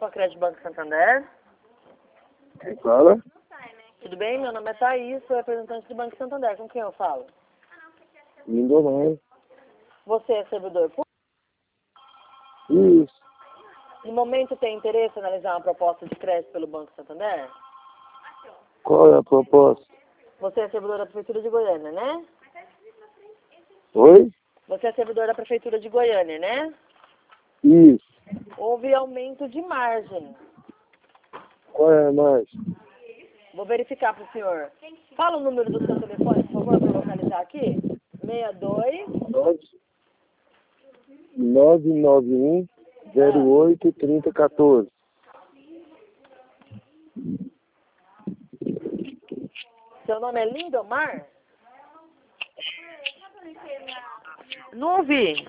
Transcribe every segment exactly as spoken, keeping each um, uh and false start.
com a Crédito Banco Santander. Quem fala? Tudo bem? Meu nome é Thaís, sou representante do Banco Santander. Com quem eu falo? Lindomar. Você é servidor público? Isso. No momento tem interesse em analisar uma proposta de crédito pelo Banco Santander? Qual é a proposta? Você é servidor da Prefeitura de Goiânia, né? Oi? Você é servidor da Prefeitura de Goiânia, né? Isso. Houve aumento de margem. Qual é a mais? Vou verificar para o senhor. Fala o número do seu telefone, por favor, para eu localizar aqui. seis dois... nove nove um zero oito três zero um quatro. Seu nome é Lindomar? Não ouvi.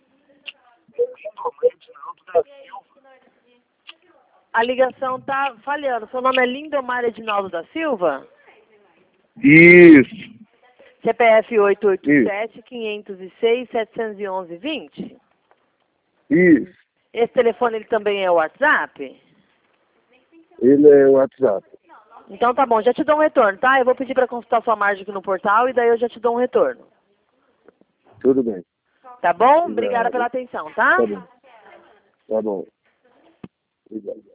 A ligação tá falhando. Seu nome é Lindomar Edinaldo da Silva? Isso. C P F oito oito sete, quinhentos e seis, setecentos e onze, vinte? Isso. Esse telefone ele também é o WhatsApp? Ele é o WhatsApp. Então tá bom, já te dou um retorno, tá? Eu vou pedir para consultar sua margem aqui no portal e daí eu já te dou um retorno. Tudo bem. Tá bom? Obrigado. Obrigada pela atenção, tá? Tá bom. Tá bom. Obrigado.